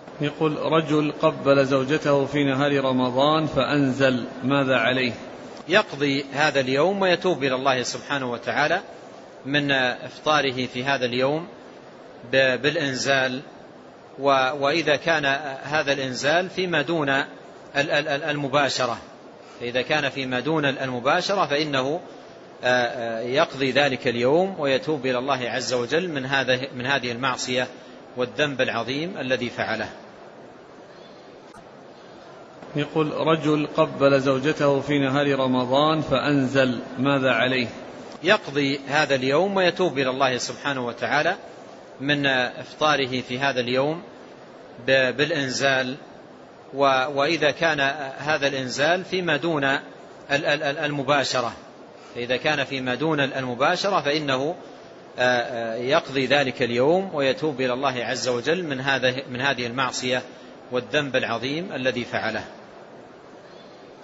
يقول رجل قبل زوجته في نهار رمضان فأنزل، ماذا عليه؟ يقضي هذا اليوم ويتوب إلى الله سبحانه وتعالى من إفطاره في هذا اليوم بالإنزال. وإذا كان هذا الإنزال فيما دون المباشرة، فإذا كان فيما دون المباشرة فإنه يقضي ذلك اليوم ويتوب إلى الله عز وجل من هذه المعصية والذنب العظيم الذي فعله. يقول رجل قبل زوجته في نهار رمضان فأنزل، ماذا عليه؟ يقضي هذا اليوم ويتوب إلى الله سبحانه وتعالى من إفطاره في هذا اليوم بالإنزال. وإذا كان هذا الإنزال فيما دون المباشرة، فإذا كان فيما دون المباشرة فإنه يقضي ذلك اليوم ويتوب إلى الله عز وجل من هذه المعصية والذنب العظيم الذي فعله.